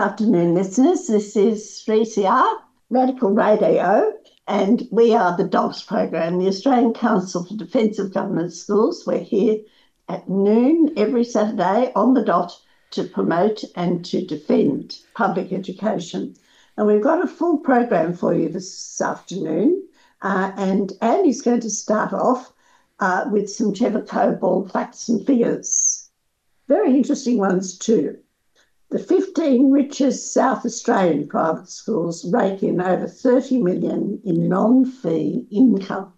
afternoon, listeners. This is 3CR, Radical Radio, and we are the DOGS program, the Australian Council for Defence of Government Schools. We're here at noon every Saturday on the dot to promote and to defend public education. And we've got a full program for you this afternoon. And Andy's going to start off with some Trevor Cobbold facts and figures. Very interesting ones too. The 15 richest South Australian private schools rake in over $30 million in non-fee income.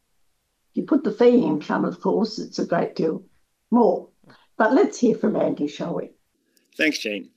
If you put the fee income, of course, it's a great deal more. But let's hear from Andy, shall we? Thanks, Jean.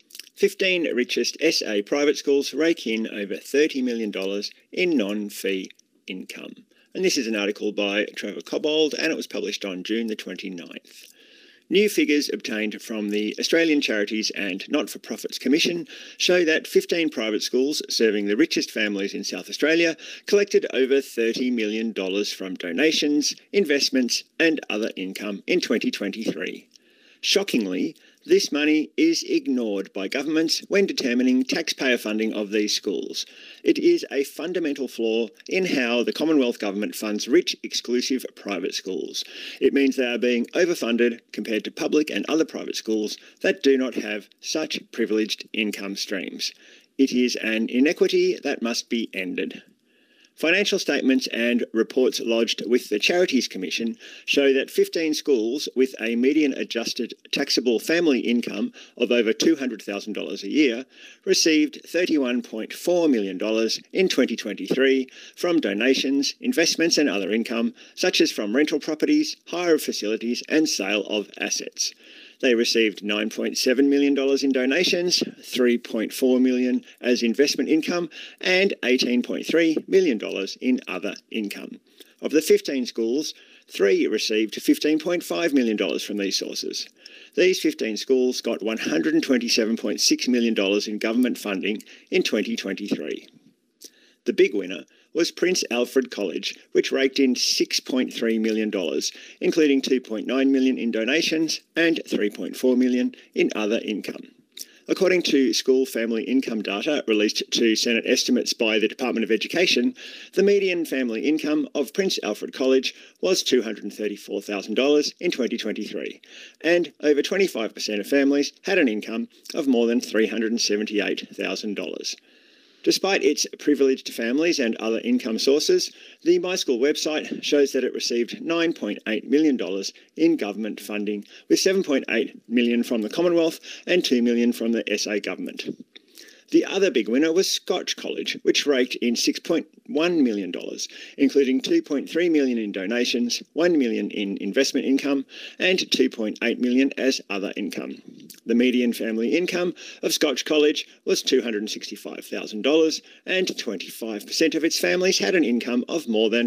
15 richest SA private schools rake in over $30 million in non-fee income. And this is an article by Trevor Cobbold, and it was published on June the 29th. New figures obtained from the Australian Charities and Not-for-Profits Commission show that 15 private schools serving the richest families in South Australia collected over $30 million from donations, investments and other income in 2023. Shockingly, this money is ignored by governments when determining taxpayer funding of these schools. It is a fundamental flaw in how the Commonwealth Government funds rich, exclusive private schools. It means they are being overfunded compared to public and other private schools that do not have such privileged income streams. It is an inequity that must be ended. Financial statements and reports lodged with the Charities Commission show that 15 schools with a median adjusted taxable family income of over $200,000 a year received $31.4 million in 2023 from donations, investments and other income, such as from rental properties, hire of facilities and sale of assets. They received $9.7 million in donations, $3.4 million as investment income, and $18.3 million in other income. Of the 15 schools, 3 received $15.5 million from these sources. These 15 schools got $127.6 million in government funding in 2023. The big winner was Prince Alfred College, which raked in $6.3 million, including $2.9 million in donations and $3.4 million in other income. According to school family income data released to Senate estimates by the Department of Education, the median family income of Prince Alfred College was $234,000 in 2023, and over 25% of families had an income of more than $378,000. Despite its privileged families and other income sources, the My School website shows that it received $9.8 million in government funding, with $7.8 million from the Commonwealth and $2 million from the SA government. The other big winner was Scotch College, which raked in $6.1 million, including $2.3 million in donations, $1 million in investment income, and $2.8 million as other income. The median family income of Scotch College was $265,000, and 25% of its families had an income of more than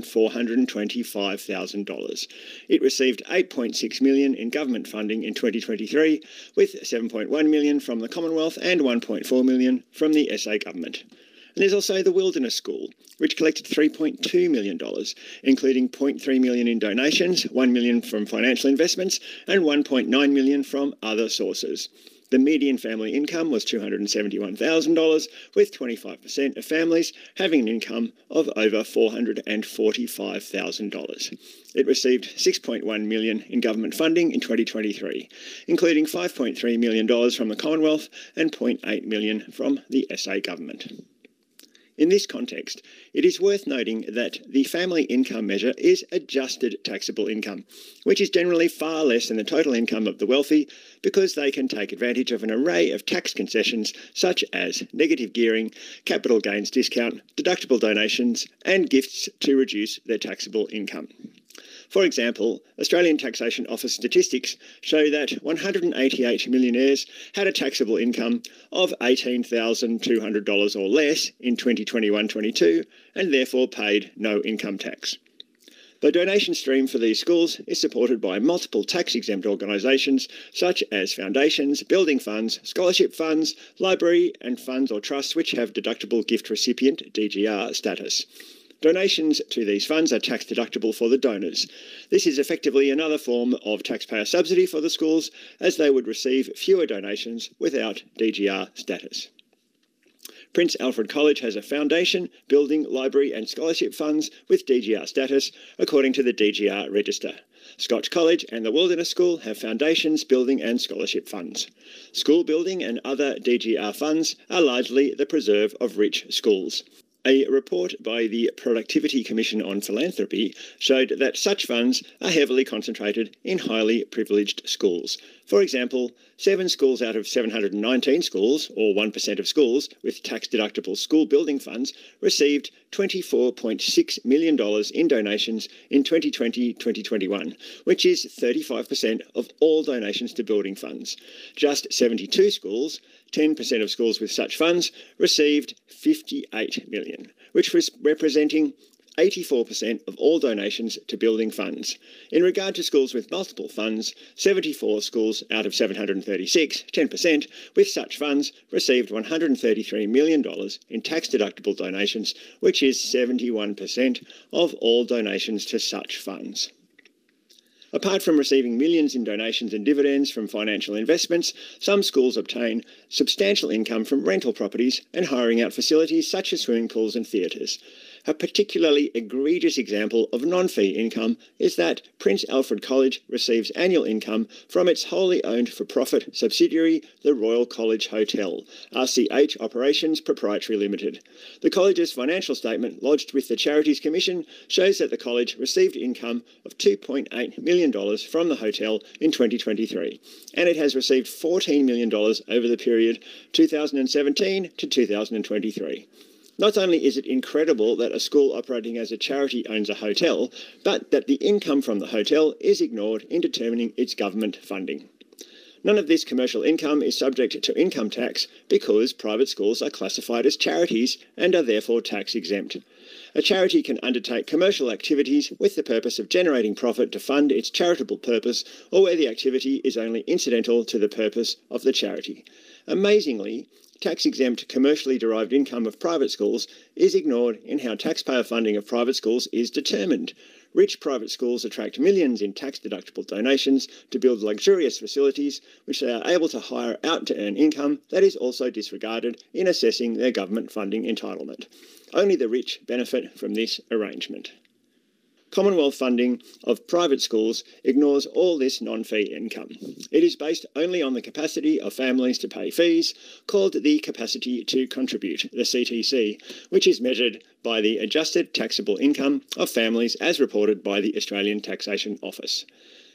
$425,000. It received $8.6 million in government funding in 2023, with $7.1 million from the Commonwealth and $1.4 million from the SA government. And there's also the Wilderness School, which collected $3.2 million, including $0.3 million in donations, $1 million from financial investments, and $1.9 million from other sources. The median family income was $271,000, with 25% of families having an income of over $445,000. It received $6.1 million in government funding in 2023, including $5.3 million from the Commonwealth and $0.8 million from the SA government. In this context, it is worth noting that the family income measure is adjusted taxable income, which is generally far less than the total income of the wealthy because they can take advantage of an array of tax concessions such as negative gearing, capital gains discount, deductible donations, and gifts to reduce their taxable income. For example, Australian Taxation Office statistics show that 188 millionaires had a taxable income of $18,200 or less in 2021-22 and therefore paid no income tax. The donation stream for these schools is supported by multiple tax-exempt organisations such as foundations, building funds, scholarship funds, library and funds or trusts which have deductible gift recipient DGR status. Donations to these funds are tax deductible for the donors. This is effectively another form of taxpayer subsidy for the schools, as they would receive fewer donations without DGR status. Prince Alfred College has a foundation, building, library and scholarship funds with DGR status, according to the DGR register. Scotch College and the Wilderness School have foundations, building and scholarship funds. School building and other DGR funds are largely the preserve of rich schools. A report by the Productivity Commission on Philanthropy showed that such funds are heavily concentrated in highly privileged schools. For example, 7 schools out of 719 schools, or 1% of schools, with tax-deductible school building funds received $24.6 million in donations in 2020-2021, which is 35% of all donations to building funds. Just 72 schools, 10% of schools with such funds, received $58 million, which was representing 84% of all donations to building funds. In regard to schools with multiple funds, 74 schools out of 736, 10%, with such funds received $133 million in tax-deductible donations, which is 71% of all donations to such funds. Apart from receiving millions in donations and dividends from financial investments, some schools obtain substantial income from rental properties and hiring out facilities such as swimming pools and theatres. A particularly egregious example of non-fee income is that Prince Alfred College receives annual income from its wholly owned for-profit subsidiary, the Royal College Hotel, RCH Operations Proprietary Limited. The college's financial statement lodged with the Charities Commission shows that the college received income of $2.8 million from the hotel in 2023, and it has received $14 million over the period 2017 to 2023. Not only is it incredible that a school operating as a charity owns a hotel, but that the income from the hotel is ignored in determining its government funding. None of this commercial income is subject to income tax because private schools are classified as charities and are therefore tax exempt. A charity can undertake commercial activities with the purpose of generating profit to fund its charitable purpose, or where the activity is only incidental to the purpose of the charity. Amazingly, tax-exempt commercially derived income of private schools is ignored in how taxpayer funding of private schools is determined. Rich private schools attract millions in tax-deductible donations to build luxurious facilities, which they are able to hire out to earn income that is also disregarded in assessing their government funding entitlement. Only the rich benefit from this arrangement. Commonwealth funding of private schools ignores all this non-fee income. It is based only on the capacity of families to pay fees, called the Capacity to Contribute, the CTC, which is measured by the adjusted taxable income of families as reported by the Australian Taxation Office.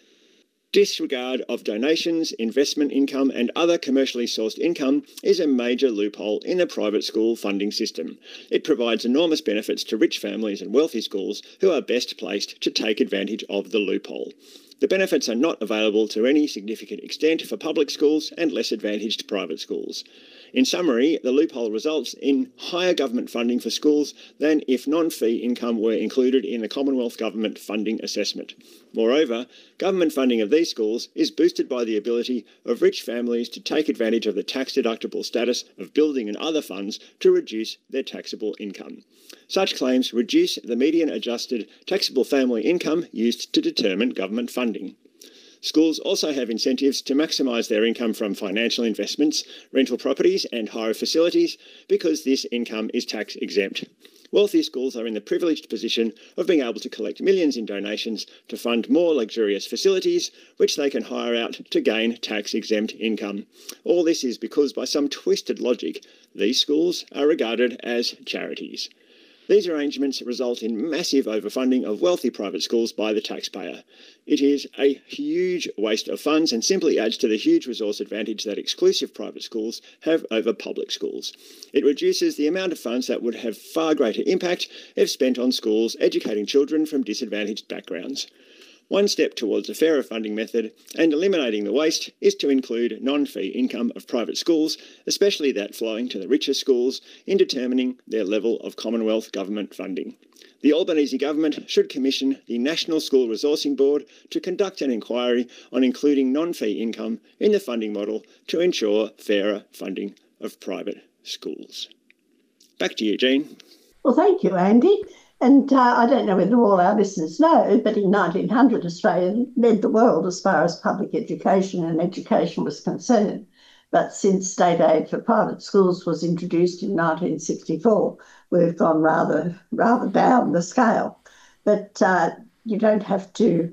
Disregard of donations, investment income and other commercially sourced income is a major loophole in the private school funding system. It provides enormous benefits to rich families and wealthy schools who are best placed to take advantage of the loophole. The benefits are not available to any significant extent for public schools and less advantaged private schools. In summary, the loophole results in higher government funding for schools than if non-fee income were included in the Commonwealth Government funding assessment. Moreover, government funding of these schools is boosted by the ability of rich families to take advantage of the tax-deductible status of building and other funds to reduce their taxable income. Such claims reduce the median adjusted taxable family income used to determine government funding. Schools also have incentives to maximise their income from financial investments, rental properties and hire facilities because this income is tax exempt. Wealthy schools are in the privileged position of being able to collect millions in donations to fund more luxurious facilities, which they can hire out to gain tax-exempt income. All this is because, by some twisted logic, these schools are regarded as charities. These arrangements result in massive overfunding of wealthy private schools by the taxpayer. It is a huge waste of funds and simply adds to the huge resource advantage that exclusive private schools have over public schools. It reduces the amount of funds that would have far greater impact if spent on schools educating children from disadvantaged backgrounds. One step towards a fairer funding method and eliminating the waste is to include non-fee income of private schools, especially that flowing to the richer schools, in determining their level of Commonwealth government funding. The Albanese government should commission the National School Resourcing Board to conduct an inquiry on including non-fee income in the funding model to ensure fairer funding of private schools. Back to you, Jean. Well, thank you, Andy. And I don't know whether all our listeners know, but in 1900, Australia led the world as far as public education and education was concerned. But since state aid for private schools was introduced in 1964, we've gone rather down the scale. But you don't have to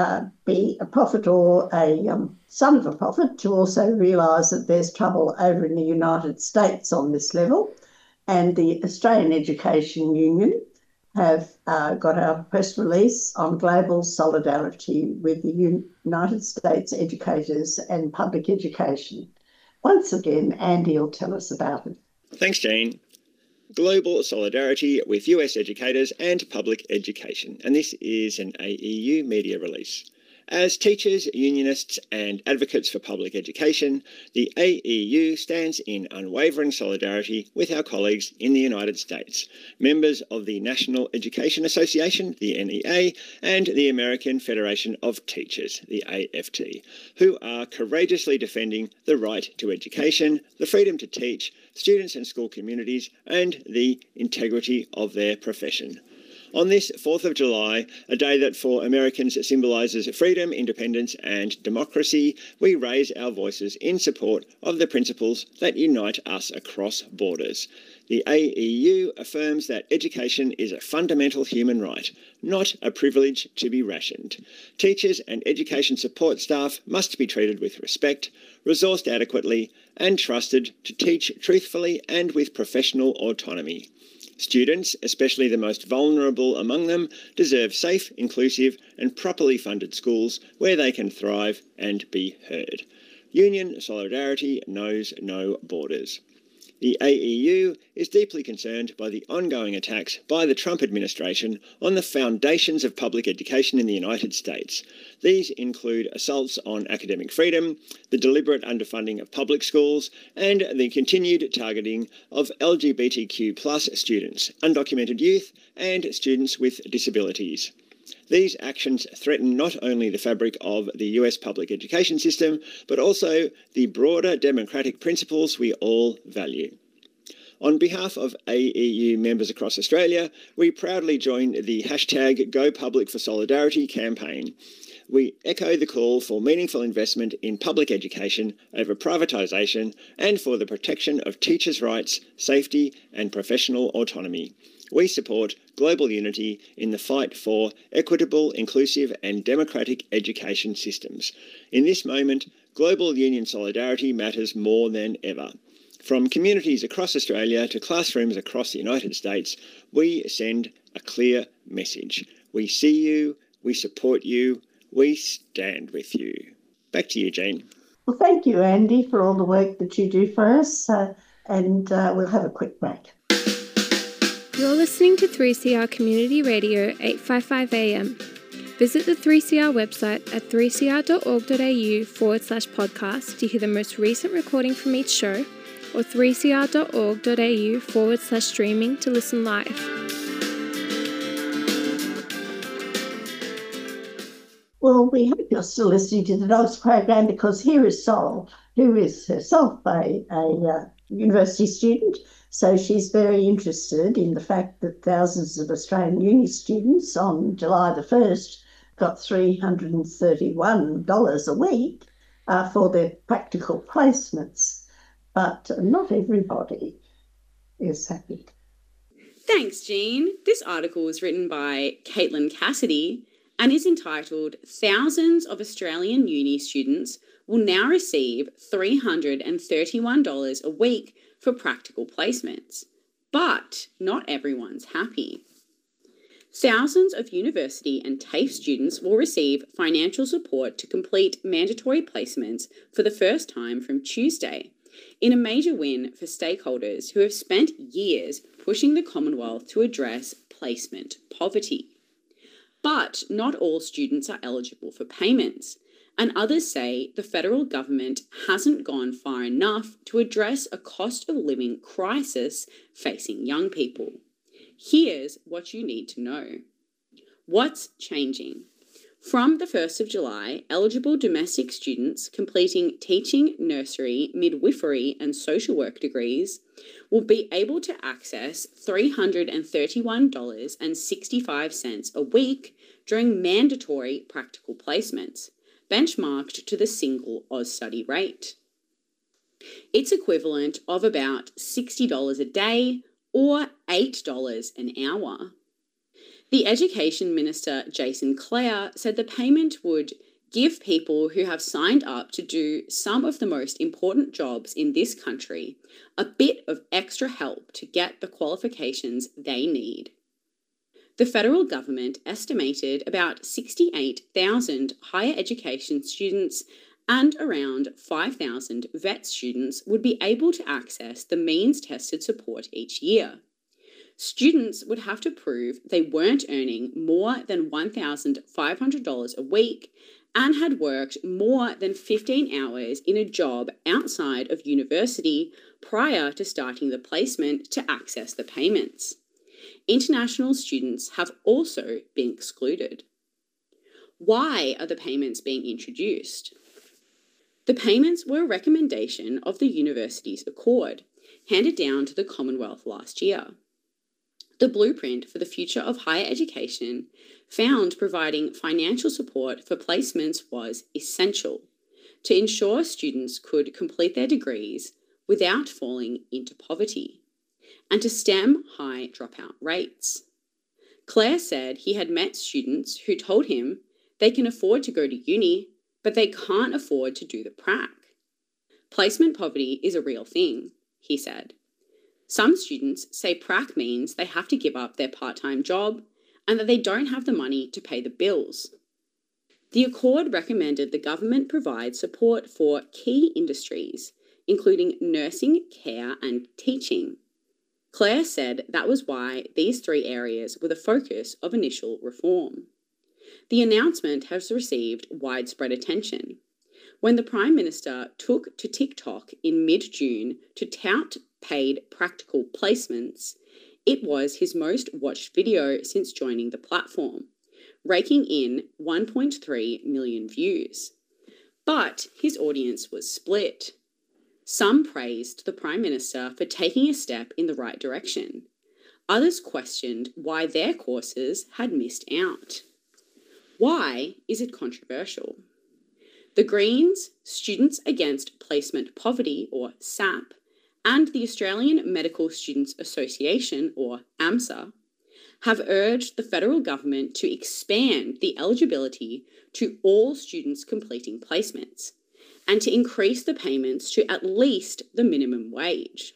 be a prophet or a son of a prophet to also realise that there's trouble over in the United States on this level. And the Australian Education Union have got a press release on global solidarity with the United States educators and public education. Once again, Andy will tell us about it. Thanks, Jane. Global solidarity with US educators and public education. And this is an AEU media release. As teachers, unionists and advocates for public education, the AEU stands in unwavering solidarity with our colleagues in the United States, members of the National Education Association, the NEA, and the American Federation of Teachers, the AFT, who are courageously defending the right to education, the freedom to teach, students and school communities, and the integrity of their profession. On this 4th of July, a day that for Americans symbolises freedom, independence and democracy, we raise our voices in support of the principles that unite us across borders. The AEU affirms that education is a fundamental human right, not a privilege to be rationed. Teachers and education support staff must be treated with respect, resourced adequately and trusted to teach truthfully and with professional autonomy. Students, especially the most vulnerable among them, deserve safe, inclusive and properly funded schools where they can thrive and be heard. Union solidarity knows no borders. The AEU is deeply concerned by the ongoing attacks by the Trump administration on the foundations of public education in the United States. These include assaults on academic freedom, the deliberate underfunding of public schools, and the continued targeting of LGBTQ+ students, undocumented youth, and students with disabilities. These actions threaten not only the fabric of the US public education system, but also the broader democratic principles we all value. On behalf of AEU members across Australia, we proudly join the hashtag #GoPublicForSolidarity campaign. We echo the call for meaningful investment in public education over privatisation and for the protection of teachers' rights, safety and professional autonomy. We support global unity in the fight for equitable, inclusive and democratic education systems. In this moment, global union solidarity matters more than ever. From communities across Australia to classrooms across the United States, we send a clear message. We see you, we support you, we stand with you. Back to you, Jane. Well, thank you, Andy, for all the work that you do for us, and we'll have a quick break. You're listening to 3CR Community Radio 855 AM. Visit the 3CR website at 3cr.org.au/podcast to hear the most recent recording from each show, or 3cr.org.au/streaming to listen live. Well, we hope you're still listening to the Dogs program, because here is Sol, who is herself a university student. So she's very interested in the fact that thousands of Australian uni students on July the 1st got $331 a week for their practical placements. But not everybody is happy. Thanks, Jean. This article was written by Caitlin Cassidy and is entitled "Thousands of Australian uni students will now receive $331 a week for practical placements, but not everyone's happy." Thousands of university and TAFE students will receive financial support to complete mandatory placements for the first time from Tuesday, in a major win for stakeholders who have spent years pushing the Commonwealth to address placement poverty. But not all students are eligible for payments, and others say the federal government hasn't gone far enough to address a cost of living crisis facing young people. Here's what you need to know. What's changing? From the 1st of July, eligible domestic students completing teaching, nursery, midwifery and social work degrees will be able to access $331.65 a week during mandatory practical placements, benchmarked to the single AusStudy rate. It's equivalent of about $60 a day or $8 an hour. The Education Minister, Jason Clare, said the payment would give people who have signed up to do some of the most important jobs in this country a bit of extra help to get the qualifications they need. The federal government estimated about 68,000 higher education students and around 5,000 vet students would be able to access the means-tested support each year. Students would have to prove they weren't earning more than $1,500 a week and had worked more than 15 hours in a job outside of university prior to starting the placement to access the payments. International students have also been excluded. Why are the payments being introduced? The payments were a recommendation of the university's accord, handed down to the Commonwealth last year. The blueprint for the future of higher education found providing financial support for placements was essential to ensure students could complete their degrees without falling into poverty and to stem high dropout rates. Clare said he had met students who told him they can afford to go to uni, but they can't afford to do the prac. Placement poverty is a real thing, he said. Some students say prac means they have to give up their part-time job and that they don't have the money to pay the bills. The Accord recommended the government provide support for key industries, including nursing, care and teaching. Clare said that was why these three areas were the focus of initial reform. The announcement has received widespread attention. When the Prime Minister took to TikTok in mid-June to tout paid practical placements, it was his most watched video since joining the platform, raking in 1.3 million views. But his audience was split. Some praised the Prime Minister for taking a step in the right direction. Others questioned why their courses had missed out. Why is it controversial? The Greens, Students Against Placement Poverty, or SAP, and the Australian Medical Students Association, or AMSA, have urged the federal government to expand the eligibility to all students completing placements and to increase the payments to at least the minimum wage.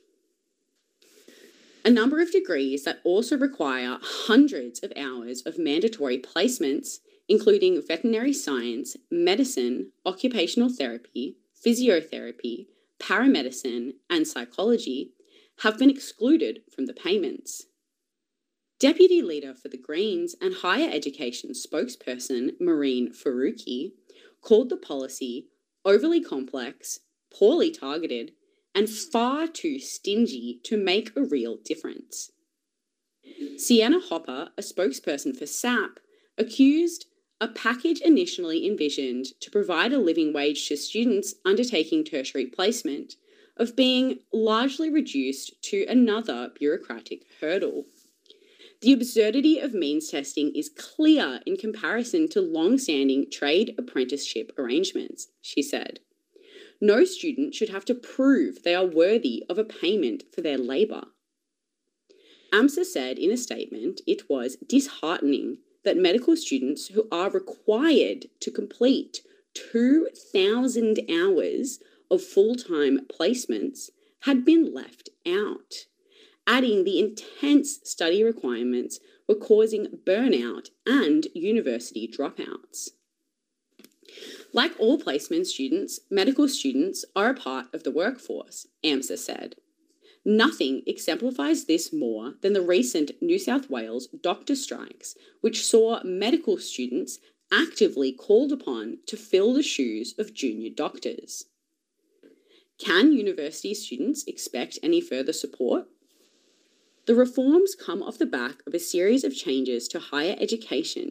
A number of degrees that also require hundreds of hours of mandatory placements, including veterinary science, medicine, occupational therapy, physiotherapy, paramedicine, and psychology, have been excluded from the payments. Deputy Leader for the Greens and Higher Education spokesperson Mehreen Faruqi called the policy overly complex, poorly targeted, and far too stingy to make a real difference. Sienna Hopper, a spokesperson for SAP, accused a package initially envisioned to provide a living wage to students undertaking tertiary placement of being largely reduced to another bureaucratic hurdle. The absurdity of means testing is clear in comparison to long-standing trade apprenticeship arrangements, she said. No student should have to prove they are worthy of a payment for their labour. AMSA said in a statement it was disheartening that medical students who are required to complete 2,000 hours of full-time placements had been left out, adding the intense study requirements were causing burnout and university dropouts. Like all placement students, medical students are a part of the workforce, AMSA said. Nothing exemplifies this more than the recent New South Wales doctor strikes, which saw medical students actively called upon to fill the shoes of junior doctors. Can university students expect any further support? The reforms come off the back of a series of changes to higher education,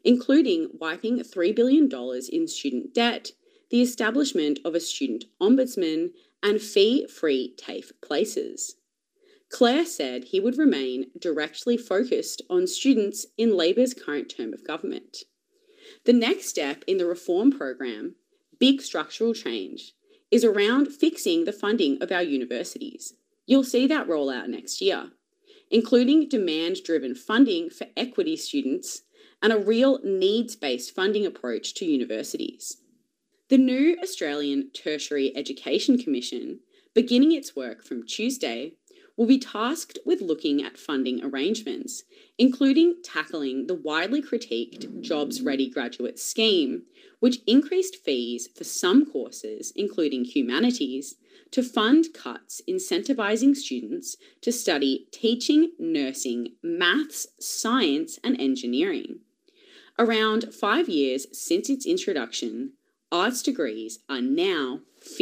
including wiping $3 billion in student debt, the establishment of a student ombudsman, and fee-free TAFE places. Clare said he would remain directly focused on students in Labor's current term of government. The next step in the reform program, big structural change, is around fixing the funding of our universities. You'll see that roll out next year, including demand-driven funding for equity students and a real needs-based funding approach to universities. The new Australian Tertiary Education Commission, beginning its work from Tuesday, will be tasked with looking at funding arrangements, including tackling the widely critiqued Jobs Ready Graduate Scheme, which increased fees for some courses, including humanities, to fund cuts incentivising students to study teaching, nursing, maths, science, and engineering. Around 5 years since its introduction, arts degrees are now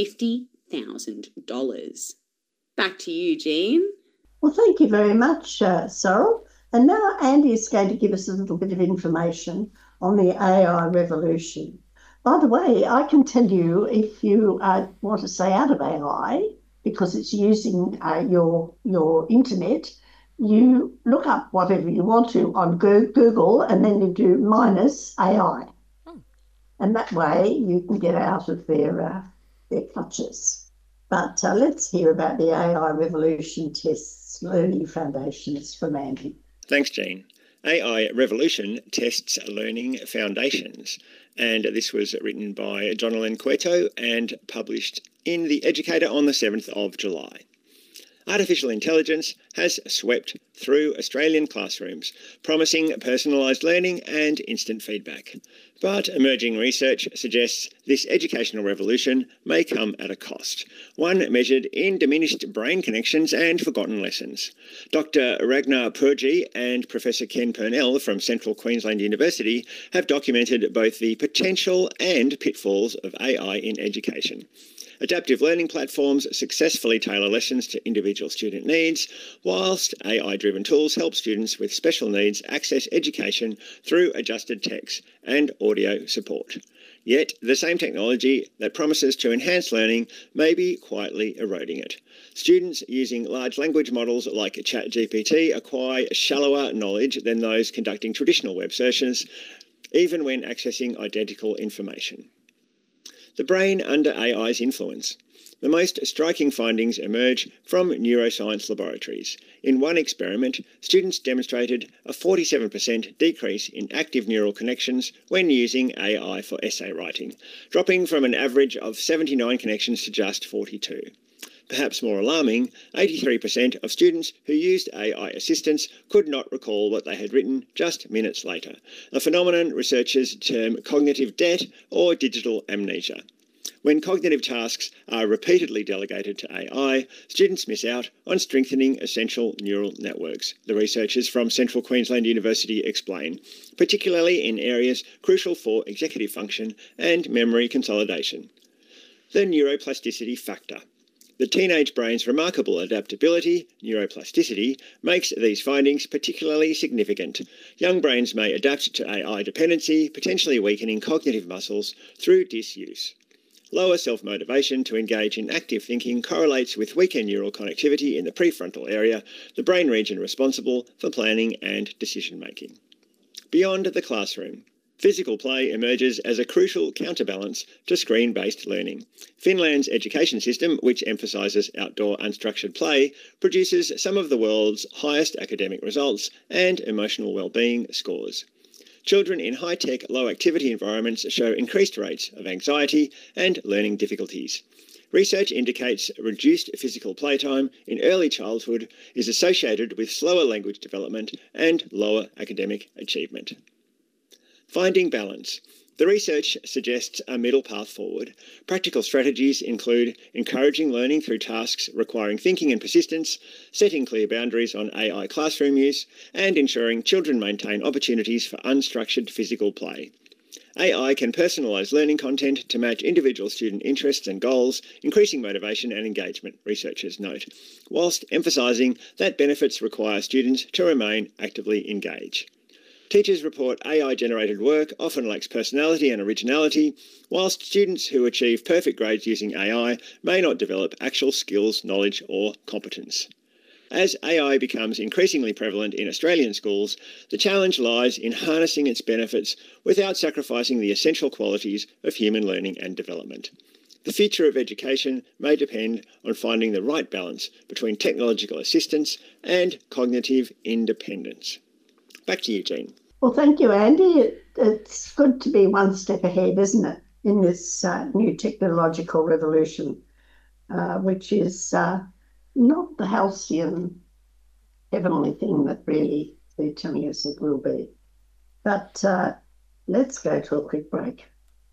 $50,000. Back to you, Jean. Well, thank you very much, Sorrel. And now Andy is going to give us a little bit of information on the AI revolution. By the way, I can tell you, if you want to stay out of AI, because it's using your internet, you look up whatever you want to on Google, and then you do -AI. And that way you can get out of their clutches. But let's hear about the AI Revolution Tests Learning Foundations from Andy. Thanks, Jean. AI Revolution Tests Learning Foundations. And this was written by Jonalyn Cueto and published in The Educator on the 7th of July. Artificial intelligence has swept through Australian classrooms, promising personalised learning and instant feedback. But emerging research suggests this educational revolution may come at a cost, one measured in diminished brain connections and forgotten lessons. Dr. Ragnar Purje and Professor Ken Purnell from Central Queensland University have documented both the potential and pitfalls of AI in education. Adaptive learning platforms successfully tailor lessons to individual student needs, whilst AI-driven tools help students with special needs access education through adjusted text and audio support. Yet, the same technology that promises to enhance learning may be quietly eroding it. Students using large language models like ChatGPT acquire shallower knowledge than those conducting traditional web searches, even when accessing identical information. The brain under AI's influence. The most striking findings emerge from neuroscience laboratories. In one experiment, students demonstrated a 47% decrease in active neural connections when using AI for essay writing, dropping from an average of 79 connections to just 42. Perhaps more alarming, 83% of students who used AI assistants could not recall what they had written just minutes later, a phenomenon researchers term cognitive debt or digital amnesia. When cognitive tasks are repeatedly delegated to AI, students miss out on strengthening essential neural networks, the researchers from Central Queensland University explain, particularly in areas crucial for executive function and memory consolidation. The neuroplasticity factor. The teenage brain's remarkable adaptability, neuroplasticity, makes these findings particularly significant. Young brains may adapt to AI dependency, potentially weakening cognitive muscles through disuse. Lower self-motivation to engage in active thinking correlates with weaker neural connectivity in the prefrontal area, the brain region responsible for planning and decision-making. Beyond the classroom. Physical play emerges as a crucial counterbalance to screen-based learning. Finland's education system, which emphasises outdoor unstructured play, produces some of the world's highest academic results and emotional well-being scores. Children in high-tech, low-activity environments show increased rates of anxiety and learning difficulties. Research indicates reduced physical playtime in early childhood is associated with slower language development and lower academic achievement. Finding balance. The research suggests a middle path forward. Practical strategies include encouraging learning through tasks requiring thinking and persistence, setting clear boundaries on AI classroom use, and ensuring children maintain opportunities for unstructured physical play. AI can personalise learning content to match individual student interests and goals, increasing motivation and engagement, researchers note, whilst emphasising that benefits require students to remain actively engaged. Teachers report AI-generated work often lacks personality and originality, whilst students who achieve perfect grades using AI may not develop actual skills, knowledge or competence. As AI becomes increasingly prevalent in Australian schools, the challenge lies in harnessing its benefits without sacrificing the essential qualities of human learning and development. The future of education may depend on finding the right balance between technological assistance and cognitive independence. Back to you, Jean. Well, thank you, Andy. It's good to be one step ahead, isn't it, in this new technological revolution, which is not the halcyon, heavenly thing that really they're telling us it will be. But let's go to a quick break.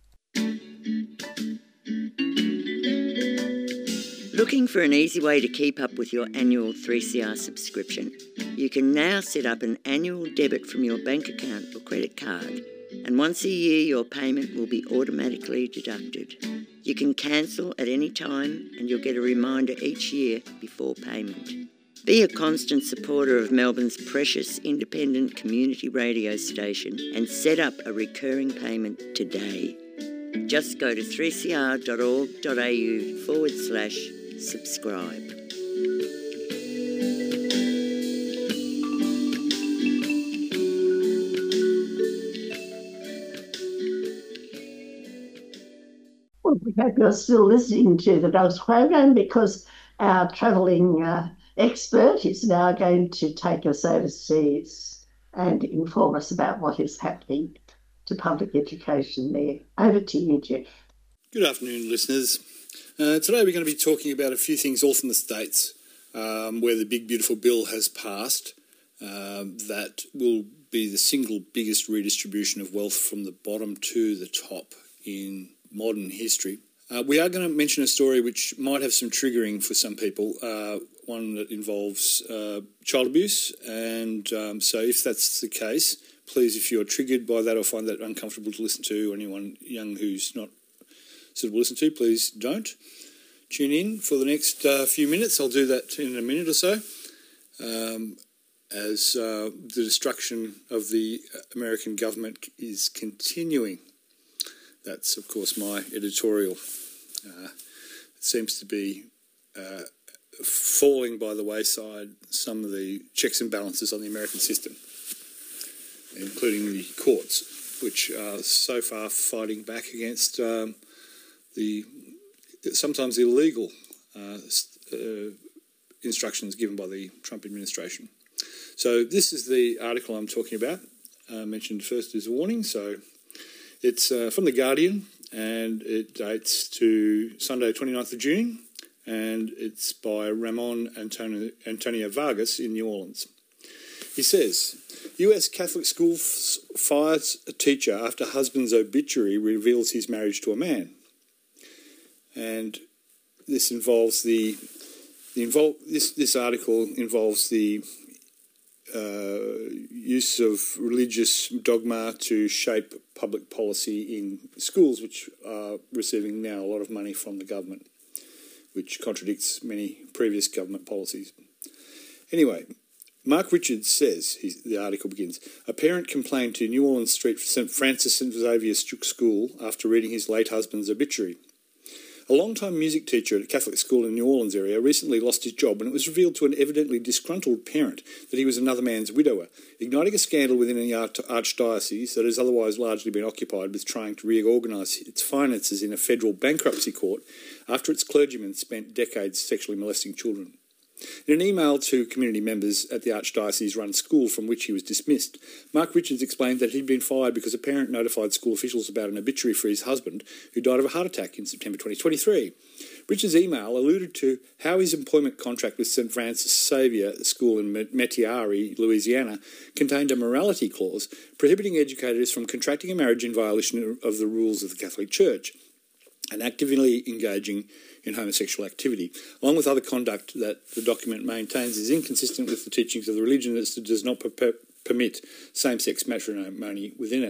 Looking for an easy way to keep up with your annual 3CR subscription? You can now set up an annual debit from your bank account or credit card, and once a year your payment will be automatically deducted. You can cancel at any time and you'll get a reminder each year before payment. Be a constant supporter of Melbourne's precious independent community radio station and set up a recurring payment today. Just go to 3cr.org.au/subscribe. Well, we hope you're still listening to the Dogs program, because our travelling expert is now going to take us overseas and inform us about what is happening to public education there. Over to you, Jeff. Good afternoon, listeners. Today we're going to be talking about a few things all from the States, where the big beautiful bill has passed that will be the single biggest redistribution of wealth from the bottom to the top in modern history. We are going to mention a story which might have some triggering for some people, one that involves child abuse, and so if that's the case, please, if you're triggered by that or find that uncomfortable to listen to, or anyone young who's not suitable to listen to, please don't. Tune in for the next few minutes. I'll do that in a minute or so, as the destruction of the American government is continuing. That's, of course, my editorial. It seems to be falling by the wayside some of the checks and balances on the American system, including the courts, which are so far fighting back against the sometimes illegal instructions given by the Trump administration. So this is the article I'm talking about, mentioned first as a warning. So it's from The Guardian, and it dates to Sunday 29th of June, and it's by Ramon Antonio Vargas in New Orleans. He says, US Catholic school fires a teacher after husband's obituary reveals his marriage to a man. And this involves this article involves the use of religious dogma to shape public policy in schools, which are receiving now a lot of money from the government, which contradicts many previous government policies. Anyway, Mark Richards says, the article begins, a parent complained to New Orleans Street St. Francis Xavier School after reading his late husband's obituary. A long-time music teacher at a Catholic school in New Orleans area recently lost his job when it was revealed to an evidently disgruntled parent that he was another man's widower, igniting a scandal within the archdiocese that has otherwise largely been occupied with trying to reorganise its finances in a federal bankruptcy court after its clergymen spent decades sexually molesting children. In an email to community members at the Archdiocese-run school from which he was dismissed, Mark Richards explained that he'd been fired because a parent notified school officials about an obituary for his husband, who died of a heart attack in September 2023. Richards' email alluded to how his employment contract with St. Francis Xavier School in Metairie, Louisiana, contained a morality clause prohibiting educators from contracting a marriage in violation of the rules of the Catholic Church and actively engaging in homosexual activity, along with other conduct that the document maintains is inconsistent with the teachings of the religion that does not permit same-sex matrimony within it.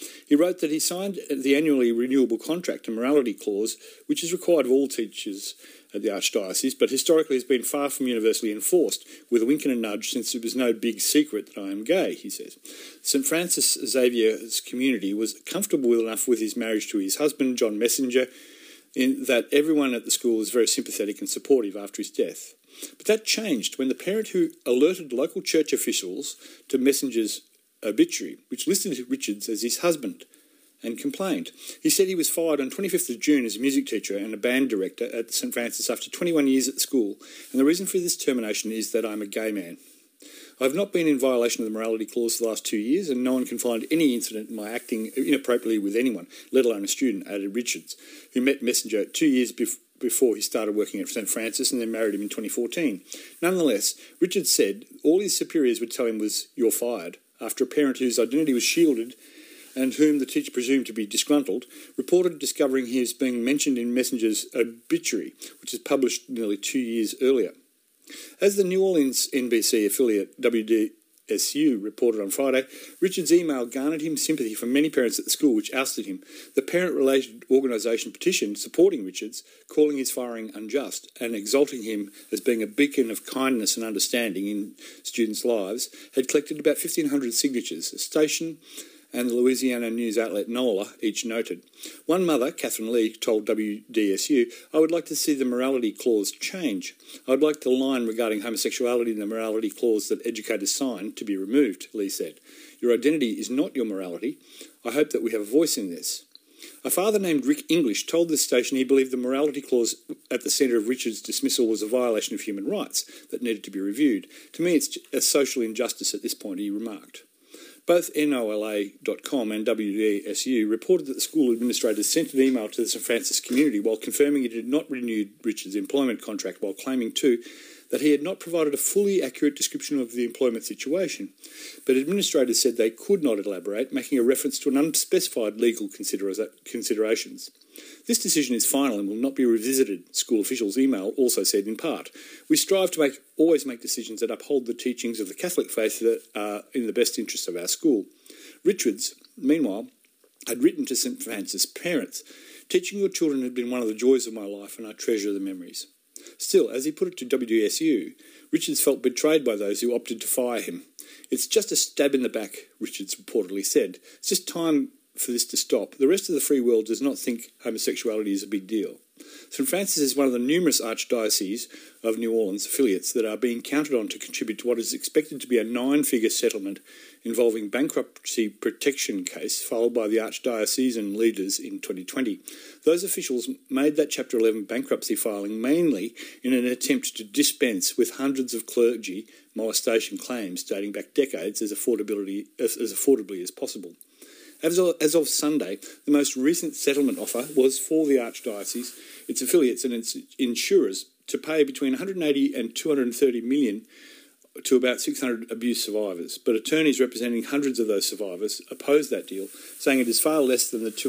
He wrote that he signed the annually renewable contract and morality clause, which is required of all teachers at the Archdiocese, but historically has been far from universally enforced, with a wink and a nudge, since it was no big secret that I am gay, he says. St Francis Xavier's community was comfortable enough with his marriage to his husband, John Messenger, in that everyone at the school was very sympathetic and supportive after his death. But that changed when the parent who alerted local church officials to Messenger's obituary, which listed Richards as his husband, and complained. He said he was fired on 25th of June as a music teacher and a band director at St Francis after 21 years at school, and the reason for this termination is that I'm a gay man. I have not been in violation of the morality clause for the last 2 years, and no one can find any incident in my acting inappropriately with anyone, let alone a student, added Richards, who met Messenger 2 years before he started working at St Francis and then married him in 2014. Nonetheless, Richards said all his superiors would tell him was, "You're fired," after a parent whose identity was shielded and whom the teacher presumed to be disgruntled, reported discovering he was being mentioned in Messenger's obituary, which was published nearly 2 years earlier. As the New Orleans NBC affiliate WDSU reported on Friday, Richard's email garnered him sympathy from many parents at the school, which ousted him. The parent-related organisation petitioned supporting Richards, calling his firing unjust and exalting him as being a beacon of kindness and understanding in students' lives, had collected about 1,500 signatures. A station and the Louisiana news outlet NOLA each noted. One mother, Catherine Lee, told WDSU, "I would like to see the morality clause change. I would like the line regarding homosexuality in the morality clause that educators sign to be removed," Lee said. "Your identity is not your morality. I hope that we have a voice in this." A father named Rick English told this station he believed the morality clause at the centre of Richard's dismissal was a violation of human rights that needed to be reviewed. "To me, it's a social injustice at this point," he remarked. Both NOLA.com and WDSU reported that the school administrators sent an email to the St Francis community while confirming it had not renewed Richard's employment contract, while claiming too that he had not provided a fully accurate description of the employment situation. But administrators said they could not elaborate, making a reference to an unspecified legal considerations. "This decision is final and will not be revisited," school officials' email also said in part. "We strive to always make decisions that uphold the teachings of the Catholic faith that are in the best interests of our school." Richards, meanwhile, had written to St Francis parents, "Teaching your children had been one of the joys of my life, and I treasure the memories." Still, as he put it to WSU, Richards felt betrayed by those who opted to fire him. "It's just a stab in the back," Richards reportedly said. "It's just time for this to stop. The rest of the free world does not think homosexuality is a big deal." St Francis is one of the numerous Archdiocese of New Orleans affiliates that are being counted on to contribute to what is expected to be a 9-figure settlement involving bankruptcy protection case filed by the Archdiocesan leaders in 2020. Those officials made that Chapter 11 bankruptcy filing mainly in an attempt to dispense with hundreds of clergy molestation claims dating back decades as affordably as possible. As of Sunday, the most recent settlement offer was for the Archdiocese, its affiliates and its insurers to pay between $180 and $230 million to about 600 abuse survivors. But attorneys representing hundreds of those survivors opposed that deal, saying it is far less than the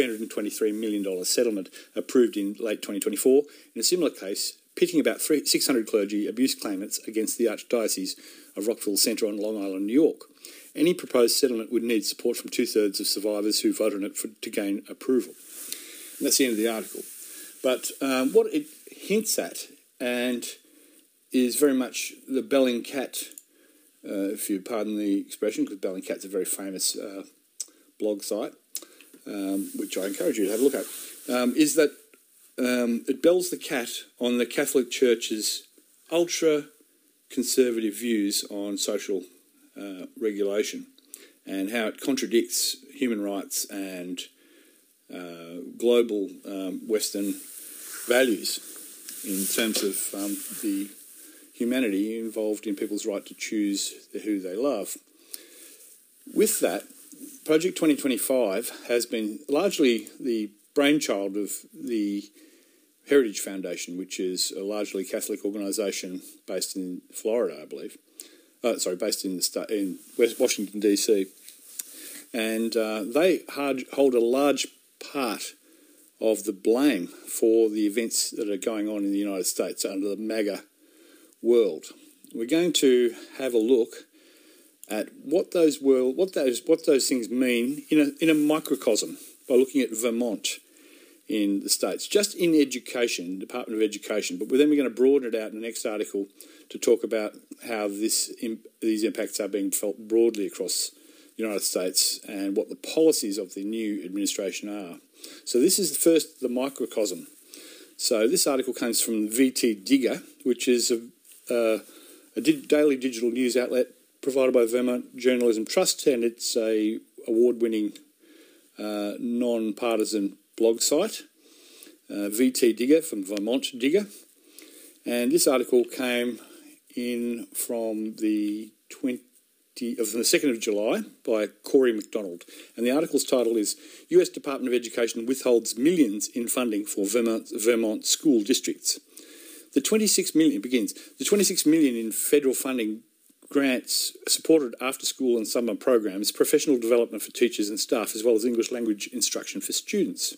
$323 million settlement approved in late 2024. In a similar case, pitting about 600 clergy abuse claimants against the Archdiocese of Rockville Centre on Long Island, New York. Any proposed settlement would need support from 2/3 of survivors who voted on it to gain approval. And that's the end of the article. But what it hints at, and is very much the Bellingcat, if you pardon the expression, because Bellingcat's a very famous blog site, which I encourage you to have a look at, is that it bells the cat on the Catholic Church's ultra-conservative views on social regulation and how it contradicts human rights and global Western values in terms of the humanity involved in people's right to choose who they love. With that, Project 2025 has been largely the brainchild of the Heritage Foundation, which is a largely Catholic organisation based in Florida, I believe. Based in Washington, D.C. And they hold a large part of the blame for the events that are going on in the United States under the MAGA world. We're going to have a look at what those things mean in a microcosm by looking at Vermont in the States, just in education, Department of Education. But then we're going to broaden it out in the next article to talk about how these impacts are being felt broadly across the United States and what the policies of the new administration are. So this is first the microcosm. So this article comes from VT Digger, which is a daily digital news outlet provided by Vermont Journalism Trust, and it's a award-winning non-partisan blog site, VT Digger from Vermont Digger. And this article came in from the 2nd of July by Corey McDonald. And the article's title is US Department of Education withholds millions in funding for Vermont school districts. The 26 million in federal funding grants supported after-school and summer programs, professional development for teachers and staff, as well as English language instruction for students.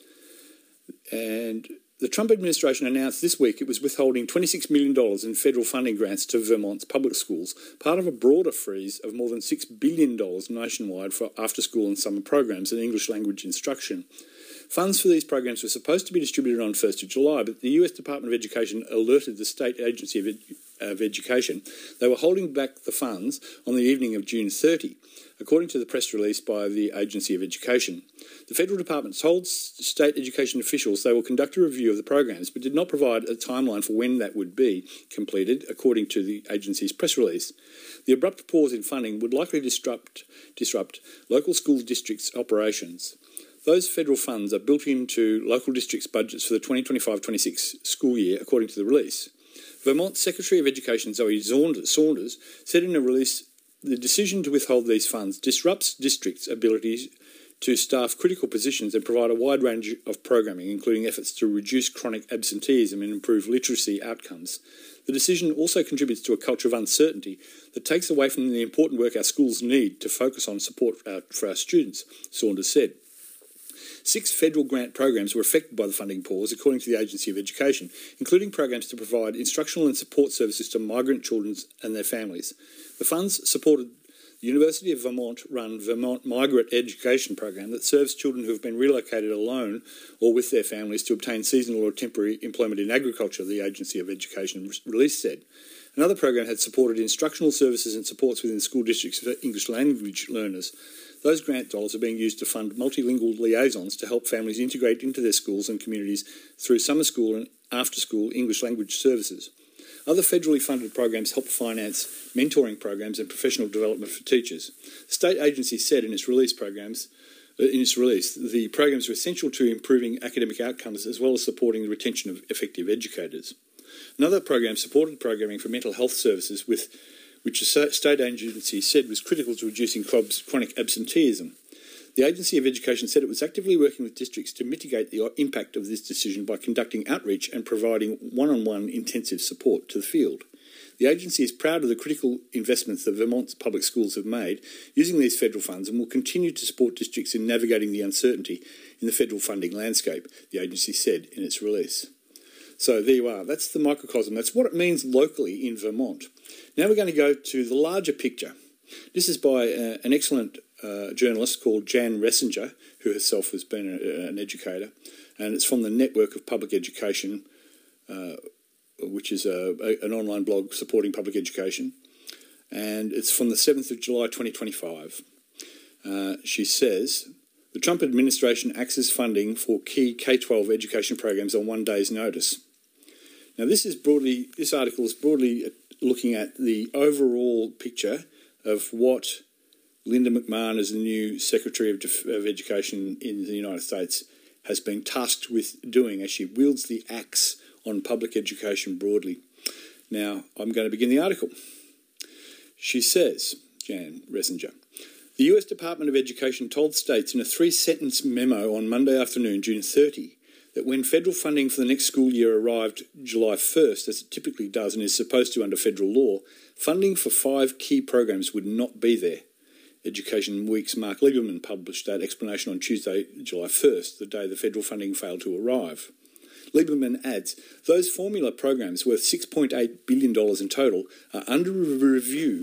And the Trump administration announced this week it was withholding $26 million in federal funding grants to Vermont's public schools, part of a broader freeze of more than $6 billion nationwide for after-school and summer programs and English language instruction. Funds for these programs were supposed to be distributed on 1st of July, but the US Department of Education alerted the State Agency of Education they were holding back the funds on the evening of June 30, according to the press release by the Agency of Education. The federal department told state education officials they will conduct a review of the programs, but did not provide a timeline for when that would be completed, according to the agency's press release. The abrupt pause in funding would likely disrupt local school districts' operations. Those federal funds are built into local districts' budgets for the 2025-26 school year, according to the release. Vermont Secretary of Education Zoe Saunders said in a release, the decision to withhold these funds disrupts districts' abilities to staff critical positions and provide a wide range of programming, including efforts to reduce chronic absenteeism and improve literacy outcomes. The decision also contributes to a culture of uncertainty that takes away from the important work our schools need to focus on support for our students, Saunders said. 6 federal grant programs were affected by the funding pause, according to the Agency of Education, including programs to provide instructional and support services to migrant children and their families. The funds supported the University of Vermont-run Vermont Migrant Education Program that serves children who have been relocated alone or with their families to obtain seasonal or temporary employment in agriculture, the Agency of Education release said. Another program had supported instructional services and supports within school districts for English language learners. Those grant dollars are being used to fund multilingual liaisons to help families integrate into their schools and communities through summer school and after-school English language services. Other federally funded programs help finance mentoring programs and professional development for teachers. The state agency said in its release, the programs are essential to improving academic outcomes as well as supporting the retention of effective educators. Another program supported programming for mental health services which the state agency said was critical to reducing chronic absenteeism. The Agency of Education said it was actively working with districts to mitigate the impact of this decision by conducting outreach and providing one-on-one intensive support to the field. The agency is proud of the critical investments that Vermont's public schools have made using these federal funds and will continue to support districts in navigating the uncertainty in the federal funding landscape, the agency said in its release. So there you are. That's the microcosm. That's what it means locally in Vermont. Now we're going to go to the larger picture. This is by an excellent journalist called Jan Ressinger, who herself has been an educator, and it's from the Network of Public Education, which is an online blog supporting public education, and it's from the 7th of July 2025. She says, the Trump administration axes funding for key K-12 education programs on one day's notice. Now this article is broadly looking at the overall picture of what Linda McMahon, as the new Secretary of Education in the United States, has been tasked with doing as she wields the axe on public education broadly. Now, I'm going to begin the article. She says, Jan Ressinger, the US Department of Education told states in a 3-sentence memo on Monday afternoon, June 30, that when federal funding for the next school year arrived July 1st, as it typically does and is supposed to under federal law, funding for 5 key programs would not be there. Education Week's Mark Lieberman published that explanation on Tuesday, July 1st, the day the federal funding failed to arrive. Lieberman adds, those formula programs worth $6.8 billion in total are under review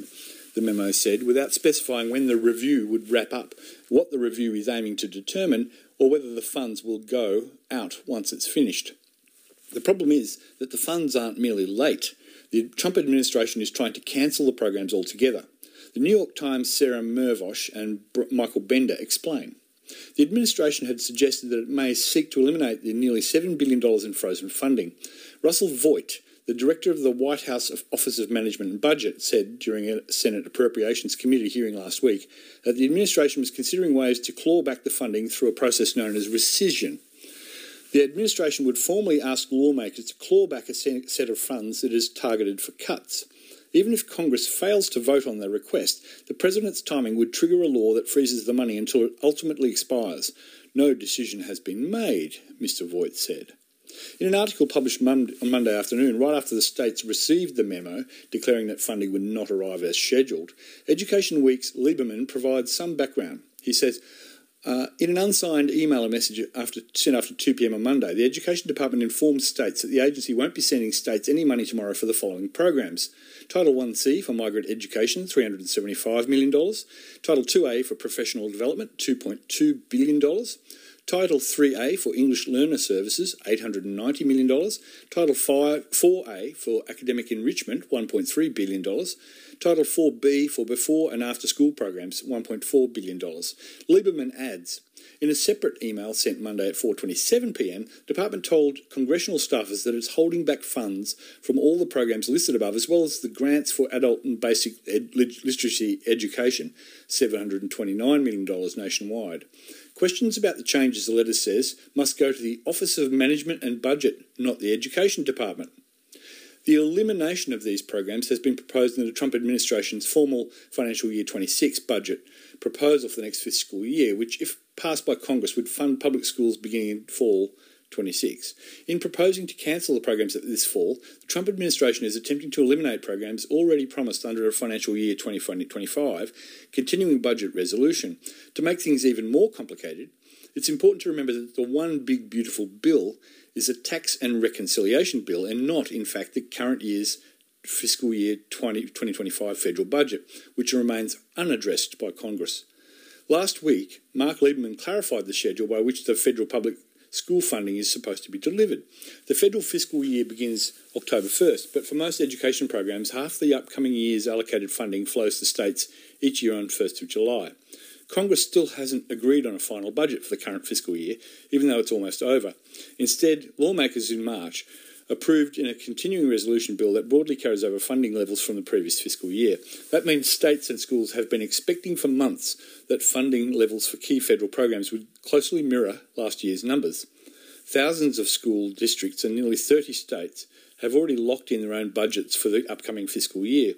the memo said, without specifying when the review would wrap up, what the review is aiming to determine, or whether the funds will go out once it's finished. The problem is that the funds aren't merely late. The Trump administration is trying to cancel the programs altogether. The New York Times' Sarah Mervosh and Michael Bender explain. The administration had suggested that it may seek to eliminate the nearly $7 billion in frozen funding. Russell Voigt, the director of the White House Office of Management and Budget, said during a Senate Appropriations Committee hearing last week that the administration was considering ways to claw back the funding through a process known as rescission. The administration would formally ask lawmakers to claw back a set of funds that is targeted for cuts. Even if Congress fails to vote on their request, the President's timing would trigger a law that freezes the money until it ultimately expires. No decision has been made, Mr. Voigt said. In an article published on Monday afternoon, right after the states received the memo declaring that funding would not arrive as scheduled, Education Week's Lieberman provides some background. He says, in an unsigned email message sent after 2 p.m. on Monday, the Education Department informed states that the agency won't be sending states any money tomorrow for the following programs. Title 1C for migrant education, $375 million. Title 2A for professional development, $2.2 billion. Title 3A for English Learner Services, $890 million. Title 4A for academic enrichment, $1.3 billion. Title 4B for before and after school programs, $1.4 billion. Lieberman adds, in a separate email sent Monday at 4:27 p.m, the department told congressional staffers that it's holding back funds from all the programs listed above, as well as the grants for adult and basic literacy education, $729 million nationwide. Questions about the changes, the letter says, must go to the Office of Management and Budget, not the Education Department. The elimination of these programs has been proposed in the Trump administration's formal financial year 26 budget proposal for the next fiscal year, which, if passed by Congress, would fund public schools beginning in fall 26. In proposing to cancel the programs this fall, the Trump administration is attempting to eliminate programs already promised under a financial year 2025 continuing budget resolution. To make things even more complicated, it's important to remember that the one big beautiful bill is a tax and reconciliation bill and not, in fact, the current year's fiscal year 2025 federal budget, which remains unaddressed by Congress. Last week, Mark Lieberman clarified the schedule by which the federal public school funding is supposed to be delivered. The federal fiscal year begins October 1st, but for most education programs, half the upcoming year's allocated funding flows to states each year on 1st of July. Congress still hasn't agreed on a final budget for the current fiscal year, even though it's almost over. Instead, lawmakers in March approved in a continuing resolution bill that broadly carries over funding levels from the previous fiscal year. That means states and schools have been expecting for months that funding levels for key federal programs would closely mirror last year's numbers. Thousands of school districts and nearly 30 states have already locked in their own budgets for the upcoming fiscal year.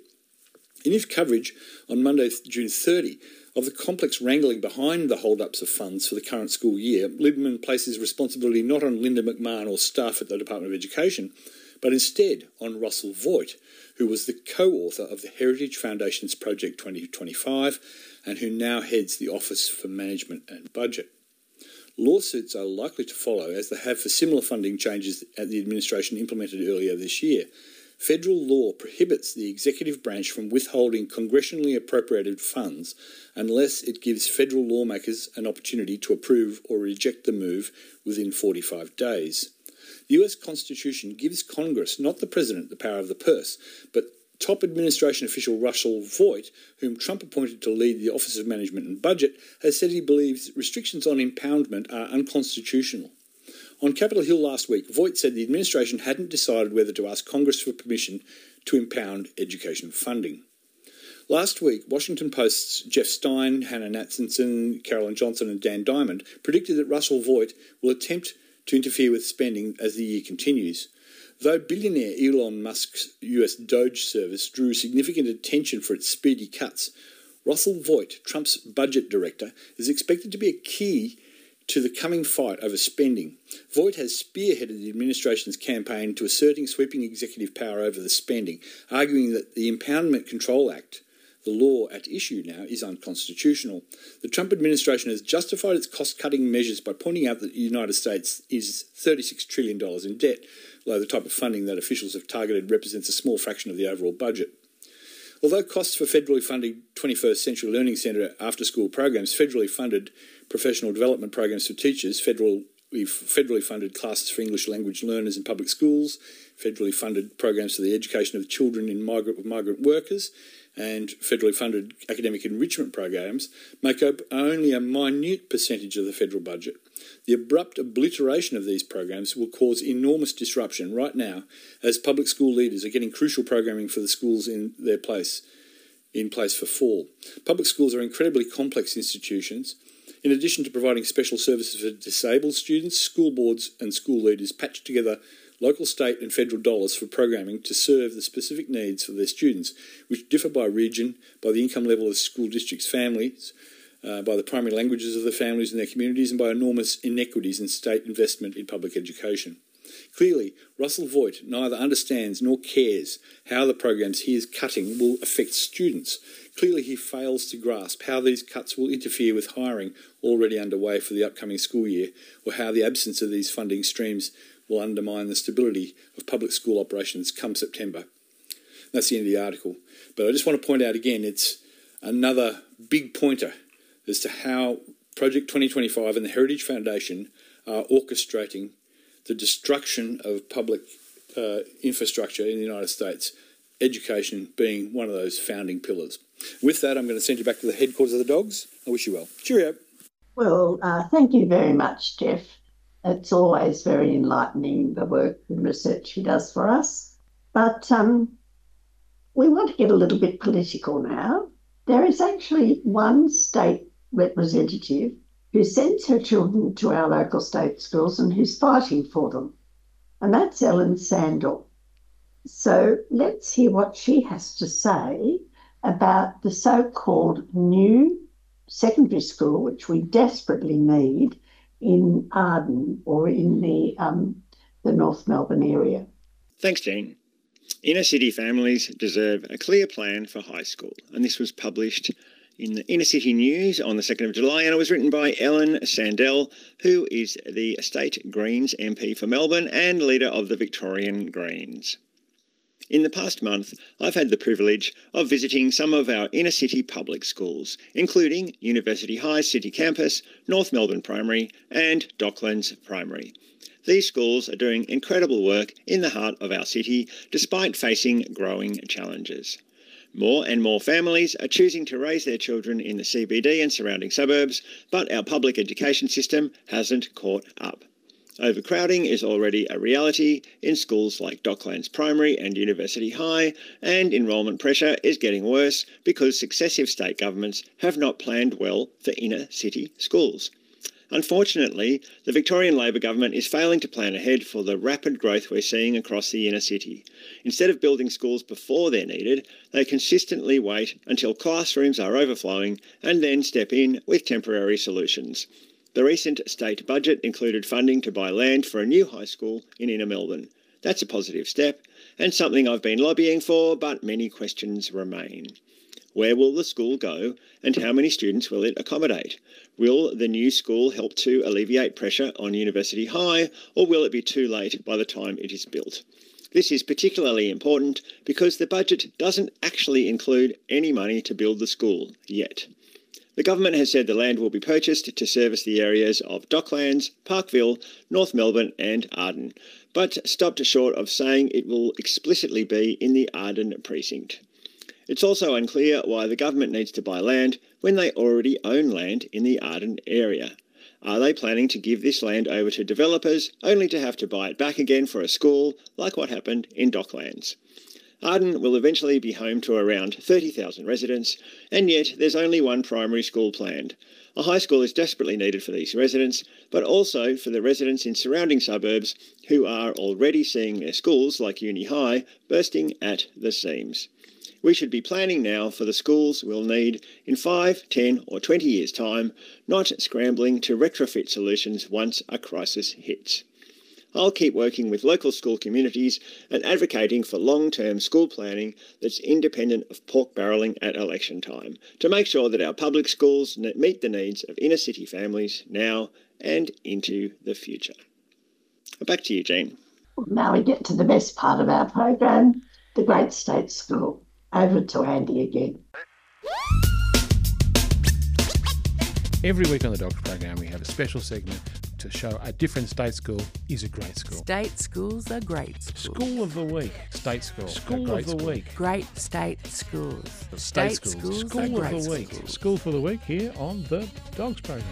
In his coverage on Monday, June 30, of the complex wrangling behind the hold-ups of funds for the current school year, Lieberman places responsibility not on Linda McMahon or staff at the Department of Education, but instead on Russell Voigt, who was the co-author of the Heritage Foundation's Project 2025 and who now heads the Office for Management and Budget. Lawsuits are likely to follow, as they have for similar funding changes that the administration implemented earlier this year. Federal law prohibits the executive branch from withholding congressionally appropriated funds unless it gives federal lawmakers an opportunity to approve or reject the move within 45 days. The US Constitution gives Congress, not the President, the power of the purse, but top administration official Russell Voigt, whom Trump appointed to lead the Office of Management and Budget, has said he believes restrictions on impoundment are unconstitutional. On Capitol Hill last week, Voigt said the administration hadn't decided whether to ask Congress for permission to impound education funding. Last week, Washington Post's Jeff Stein, Hannah Nathanson, Carolyn Johnson and Dan Diamond predicted that Russell Voigt will attempt to interfere with spending as the year continues. Though billionaire Elon Musk's US Doge service drew significant attention for its speedy cuts, Russell Voigt, Trump's budget director, is expected to be a key to the coming fight over spending. Voigt has spearheaded the administration's campaign to asserting sweeping executive power over the spending, arguing that the Impoundment Control Act, the law at issue now, is unconstitutional. The Trump administration has justified its cost-cutting measures by pointing out that the United States is $36 trillion in debt, although the type of funding that officials have targeted represents a small fraction of the overall budget. Although costs for federally funded 21st Century Learning Centre after-school programs, federally funded professional development programs for teachers, federally funded classes for English language learners in public schools, federally funded programs for the education of children in migrant workers, and federally funded academic enrichment programs make up only a minute percentage of the federal budget. The abrupt obliteration of these programs will cause enormous disruption right now as public school leaders are getting crucial programming for the schools in place for fall. Public schools are incredibly complex institutions. In addition to providing special services for disabled students, school boards and school leaders patch together local, state and federal dollars for programming to serve the specific needs of their students, which differ by region, by the income level of school districts' families, by the primary languages of the families and their communities, and by enormous inequities in state investment in public education. Clearly, Russell Voigt neither understands nor cares how the programs he is cutting will affect students. Clearly, he fails to grasp how these cuts will interfere with hiring already underway for the upcoming school year, or how the absence of these funding streams will undermine the stability of public school operations come September. That's the end of the article. But I just want to point out again, it's another big pointer as to how Project 2025 and the Heritage Foundation are orchestrating the destruction of public infrastructure in the United States, education being one of those founding pillars. With that, I'm going to send you back to the headquarters of the Dogs. I wish you well. Cheerio. Well, thank you very much, Jeff. It's always very enlightening, the work and research he does for us. But we want to get a little bit political now. There is actually one state representative who sends her children to our local state schools and who's fighting for them, and that's Ellen Sandell. So let's hear what she has to say about the so-called new secondary school, which we desperately need in Arden or in the North Melbourne area. Thanks, Jean. Inner city families deserve a clear plan for high school, and this was published in the Inner City News on the 2nd of July, and it was written by Ellen Sandell, who is the State Greens MP for Melbourne and leader of the Victorian Greens. In the past month, I've had the privilege of visiting some of our inner city public schools, including University High City Campus, North Melbourne Primary and Docklands Primary. These schools are doing incredible work in the heart of our city, despite facing growing challenges. More and more families are choosing to raise their children in the CBD and surrounding suburbs, but our public education system hasn't caught up. Overcrowding is already a reality in schools like Docklands Primary and University High, and enrolment pressure is getting worse because successive state governments have not planned well for inner city schools. Unfortunately, the Victorian Labor government is failing to plan ahead for the rapid growth we're seeing across the inner city. Instead of building schools before they're needed, they consistently wait until classrooms are overflowing and then step in with temporary solutions. The recent state budget included funding to buy land for a new high school in inner Melbourne. That's a positive step, and something I've been lobbying for, but many questions remain. Where will the school go, and how many students will it accommodate? Will the new school help to alleviate pressure on University High, or will it be too late by the time it is built? This is particularly important because the budget doesn't actually include any money to build the school yet. The government has said the land will be purchased to service the areas of Docklands, Parkville, North Melbourne and Arden, but stopped short of saying it will explicitly be in the Arden precinct. It's also unclear why the government needs to buy land when they already own land in the Arden area. Are they planning to give this land over to developers only to have to buy it back again for a school, like what happened in Docklands? Arden will eventually be home to around 30,000 residents, and yet there's only one primary school planned. A high school is desperately needed for these residents, but also for the residents in surrounding suburbs who are already seeing their schools, like Uni High, bursting at the seams. We should be planning now for the schools we'll need in 5, 10 or 20 years' time, not scrambling to retrofit solutions once a crisis hits. I'll keep working with local school communities and advocating for long-term school planning that's independent of pork barrelling at election time to make sure that our public schools meet the needs of inner city families now and into the future. Back to you, Jean. Now we get to the best part of our program, the Great State School. Over to Andy again. Every week on the Dogs program, we have a special segment to show a different state school is a great school. State schools are great schools. School of the week. State school. School of the week. Great state schools. State schools. School of the week. Schools. School for the week here on the Dogs program.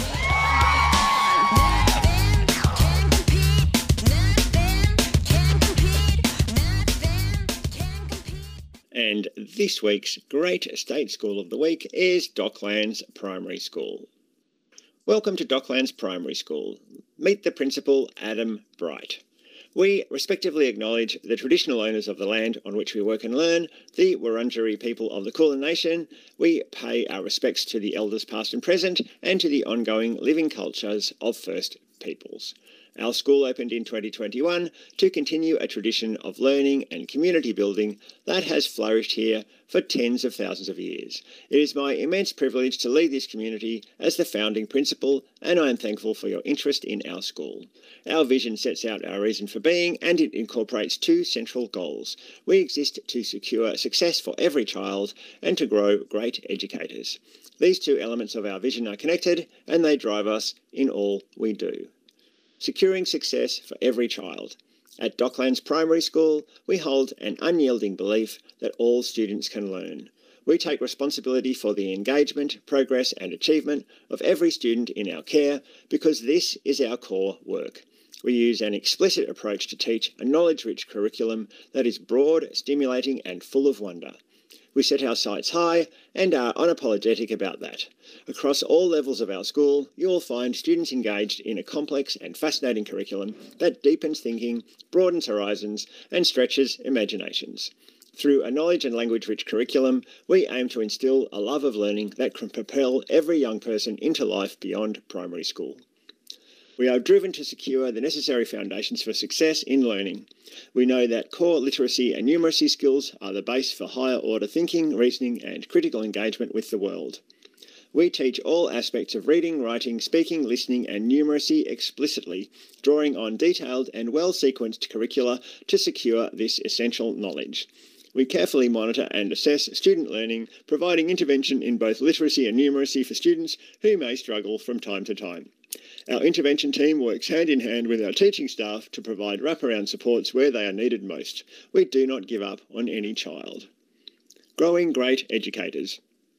And this week's Great State School of the Week is Docklands Primary School. Welcome to Docklands Primary School. Meet the principal, Adam Bright. We respectively acknowledge the traditional owners of the land on which we work and learn, the Wurundjeri people of the Kulin Nation. We pay our respects to the elders past and present and to the ongoing living cultures of First Peoples. Our school opened in 2021 to continue a tradition of learning and community building that has flourished here for tens of thousands of years. It is my immense privilege to lead this community as the founding principal, and I am thankful for your interest in our school. Our vision sets out our reason for being, and it incorporates two central goals. We exist to secure success for every child and to grow great educators. These two elements of our vision are connected, and they drive us in all we do. Securing success for every child. At Docklands Primary School, we hold an unyielding belief that all students can learn. We take responsibility for the engagement, progress and achievement of every student in our care because this is our core work. We use an explicit approach to teach a knowledge-rich curriculum that is broad, stimulating and full of wonder. We set our sights high and are unapologetic about that. Across all levels of our school, you will find students engaged in a complex and fascinating curriculum that deepens thinking, broadens horizons, and stretches imaginations. Through a knowledge and language-rich curriculum, we aim to instill a love of learning that can propel every young person into life beyond primary school. We are driven to secure the necessary foundations for success in learning. We know that core literacy and numeracy skills are the base for higher order thinking, reasoning and critical engagement with the world. We teach all aspects of reading, writing, speaking, listening and numeracy explicitly, drawing on detailed and well-sequenced curricula to secure this essential knowledge. We carefully monitor and assess student learning, providing intervention in both literacy and numeracy for students who may struggle from time to time. Our intervention team works hand in hand with our teaching staff to provide wraparound supports where they are needed most. We do not give up on any child. Growing great educators.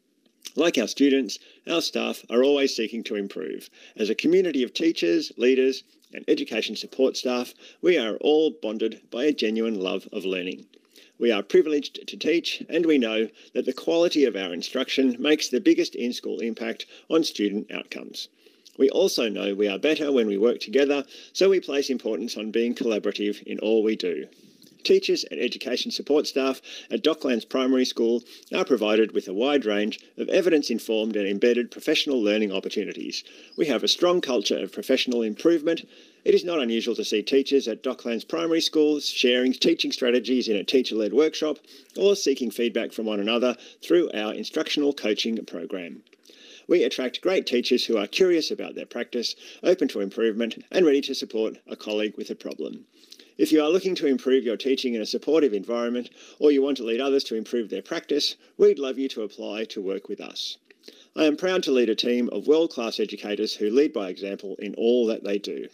Like our students, our staff are always seeking to improve. As a community of teachers, leaders, and education support staff, we are all bonded by a genuine love of learning. We are privileged to teach, and we know that the quality of our instruction makes the biggest in-school impact on student outcomes. We also know we are better when we work together, so we place importance on being collaborative in all we do. Teachers and education support staff at Docklands Primary School are provided with a wide range of evidence-informed and embedded professional learning opportunities. We have a strong culture of professional improvement. It is not unusual to see teachers at Docklands Primary Schools sharing teaching strategies in a teacher-led workshop or seeking feedback from one another through our instructional coaching program. We attract great teachers who are curious about their practice, open to improvement, and ready to support a colleague with a problem. If you are looking to improve your teaching in a supportive environment, or you want to lead others to improve their practice, we'd love you to apply to work with us. I am proud to lead a team of world-class educators who lead by example in all that they do.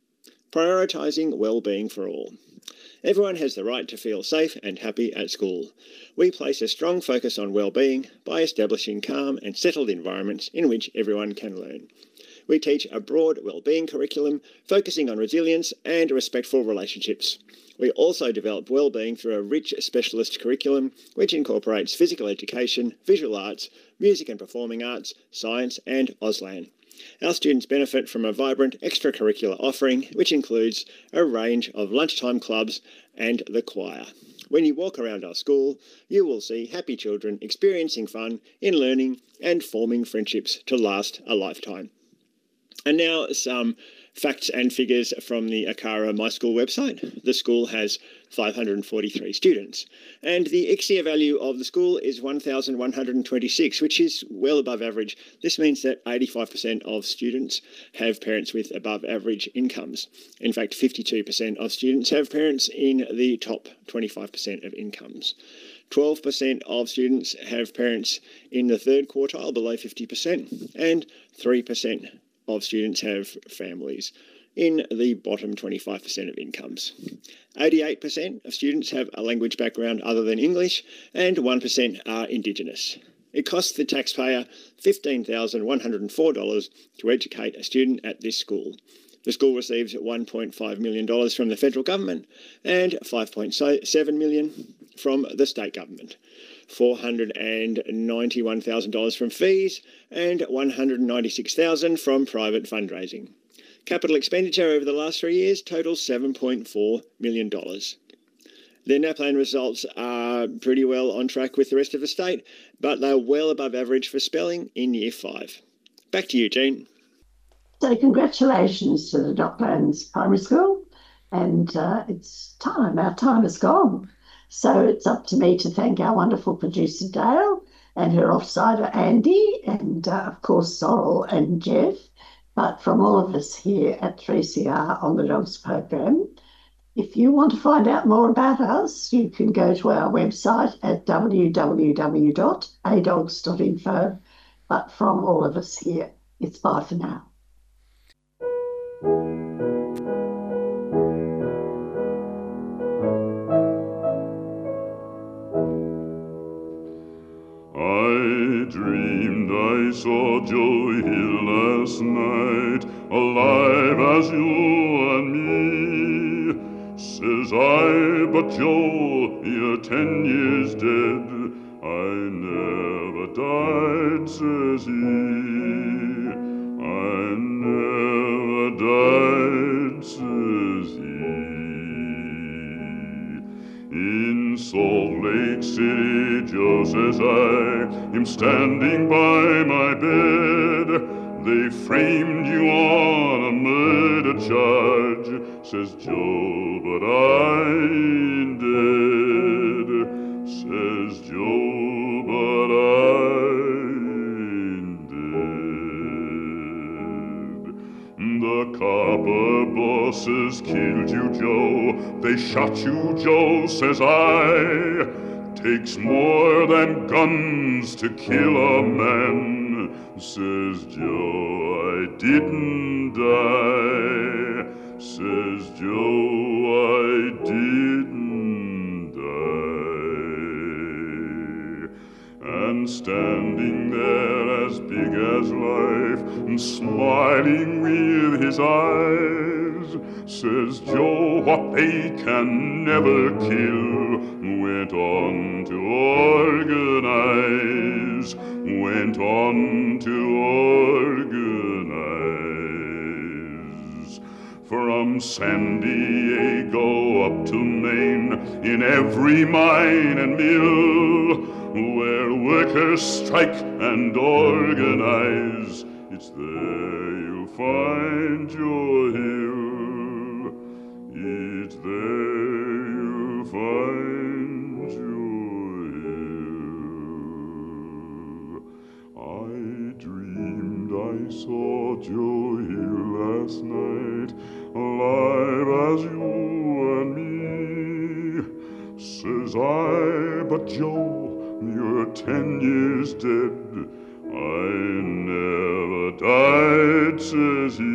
Prioritising well-being for all. Everyone has the right to feel safe and happy at school. We place a strong focus on well-being by establishing calm and settled environments in which everyone can learn. We teach a broad well-being curriculum focusing on resilience and respectful relationships. We also develop well-being through a rich specialist curriculum which incorporates physical education, visual arts, music and performing arts, science and Auslan. Our students benefit from a vibrant extracurricular offering which includes a range of lunchtime clubs and the choir. When you walk around our school, you will see happy children experiencing fun in learning and forming friendships to last a lifetime. And now some facts and figures from the ACARA My School website. The school has 543 students, and the ICSEA value of the school is 1,126, which is well above average. This means that 85% of students have parents with above average incomes. In fact, 52% of students have parents in the top 25% of incomes. 12% of students have parents in the third quartile, below 50%, and 3% of students have families in the bottom 25% of incomes. 88% of students have a language background other than English, and 1% are Indigenous. It costs the taxpayer $15,104 to educate a student at this school. The school receives $1.5 million from the federal government and $5.7 million from the state government, $491,000 from fees and $196,000 from private fundraising. Capital expenditure over the last 3 years totals $7.4 million. Their NAPLAN results are pretty well on track with the rest of the state, but they're well above average for spelling in Year 5. Back to you, Jean. So congratulations to the Docklands Primary School, and it's time. Our time is gone. So it's up to me to thank our wonderful producer Dale and her offsider Andy, and of course Sorrel and Jeff. But from all of us here at 3CR on the Dogs program, if you want to find out more about us, you can go to our website at www.adogs.info. But from all of us here, it's bye for now. I dreamed I saw Joe here last night, alive as you and me. Says I, but Joe, you're 10 years dead. I never died, says he. I never died, says he. In Salt Lake City, Joe says I am standing by my bed. They framed you on a murder charge, says Joe, but I ain't dead. Says Joe, but I ain't dead. The copper bosses killed you, Joe. They shot you, Joe, says I. Takes more than guns to kill a man, says Joe, I didn't die. Says Joe, I didn't die. And standing there as big as life, and smiling with his eyes, says Joe, what they can never kill, went on to organize, went on to organize. From San Diego up to Maine, in every mine and mill, where workers strike and organize, it's there you'll find your hill. It's there you'll find your hill. I dreamed I saw Joe here last night, alive as you and me. Says I, but Joe, you're 10 years dead. I never died, says he.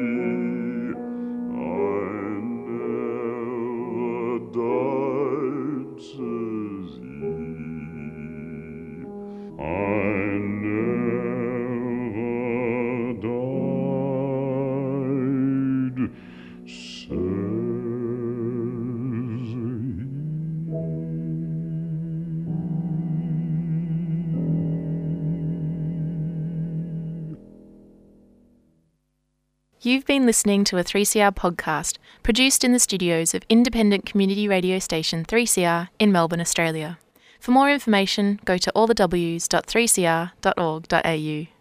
I never died, says he. I never died, says he. You've been listening to a 3CR podcast produced in the studios of independent community radio station 3CR in Melbourne, Australia. For more information, go to allthews.3cr.org.au.